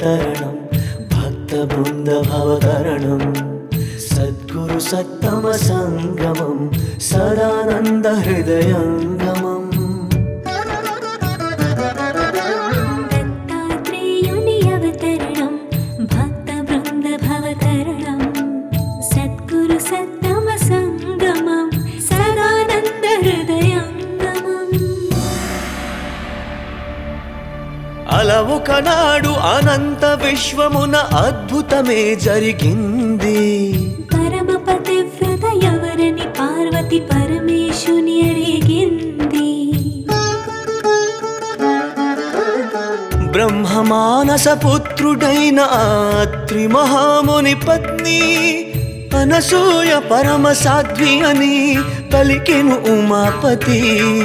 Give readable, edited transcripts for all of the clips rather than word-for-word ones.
అవతరణం భక్త బృంద భవతరణం సద్గురు సత్తమ సంగమం సదానంద హృదయంగమం దత్తాత్రేయుని అవతరణం భక్త బృంద భవతరణం సద్గురు సత్తమ సంగమం సదానంద హృదయంగమం. అలా ఒకనాడు అనంత విశ్వమున అద్భుతమే జరిగింది. పరమ పతివ్రత ఎవరని పార్వతి పరమేశుని అడిగింది. బ్రహ్మమానస పుత్రుడైన అత్రి మహాముని పత్ని అనసూయ పరమ సాధ్వి అని పలికెను ఉమాపతి.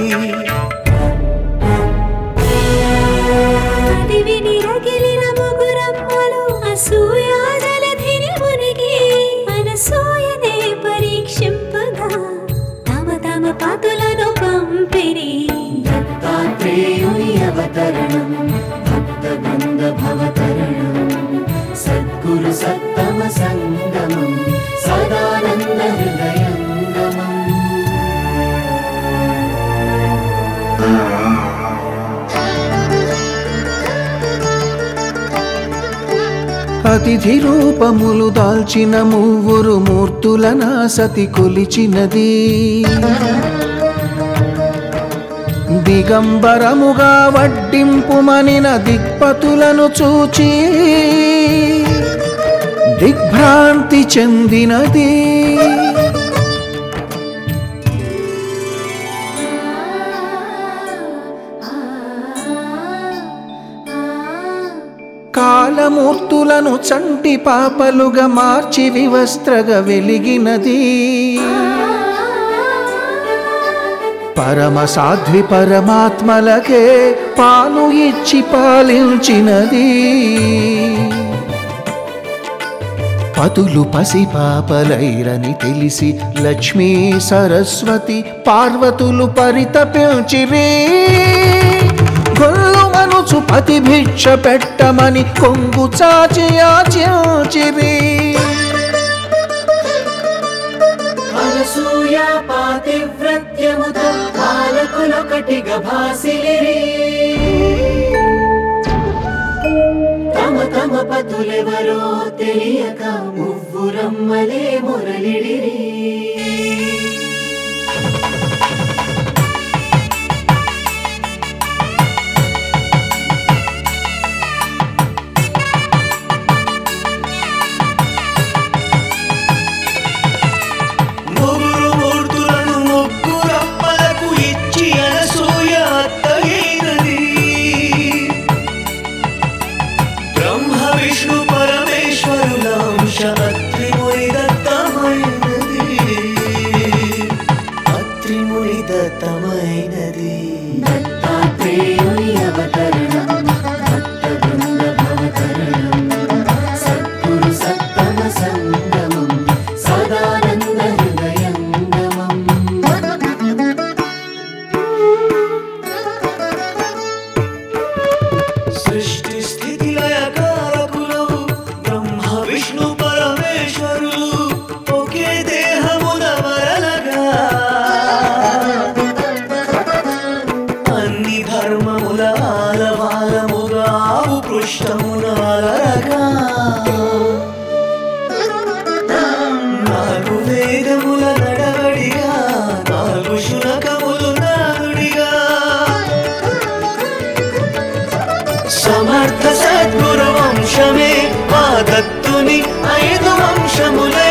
అది విని రగిలిన ముగురమ్మలు అసూయా జలధిని మునిగి అనసూయనే పరీక్షింపగా తమ తమ పతులను పంపిరి. దత్తాత్రేయుని అవతరణం భక్త బృంద భవతరణం సద్గురు సత్తమ సంగమం సదానంద హృదయంగమం. అతిథి రూపములు దాల్చిన మూవురు మూర్తులన సతి కొలిచినది. దిగంబరముగా వడ్డింపుమనిన దిక్పతులను చూచి దిగ్భ్రాంతి చెందినది. కాలమూర్తులను చంటి పాపలుగా మార్చి వివస్త్రగా వెలిగినది. పరమ సాధ్వి పరమాత్మలకే పాలు ఇచ్చి పాలించినది. పతులు పసి పాపలైరని తెలిసి లక్ష్మీ సరస్వతి పార్వతులు పరితపించిరి. గొల్లుమనుచు పతి భిక్ష పెట్టమని కొంగు చాచి యాచించిరి. అనసూయ పాతివ్రత్యముతో పాలకులొకటిగా భాసిలిరి. తమ తమ పతులెవరో తెలియక మువ్వురమ్మలే మురళిడిరి. దత్తాత్రేయుని అవతరణం భక్త బృంద భవతరణం సద్గురు సత్తమ సంగమం సదానంద హృదయంగమం. సృష్టి స్థితి లయకారకులు బ్రహ్మ విష్ణు పరమేశ్వరులు ఒకే దేహమున వరలగా అన్ని ధర్మముల ఆలవాలముగా పృష్ఠమున అలరగా నాలుగు వేదముల నడవడిగా నాలుగు శునకములు నానుడిగా సమర్థ సద్గురు వంశమే ఆ దత్తుని 5 వంశములే.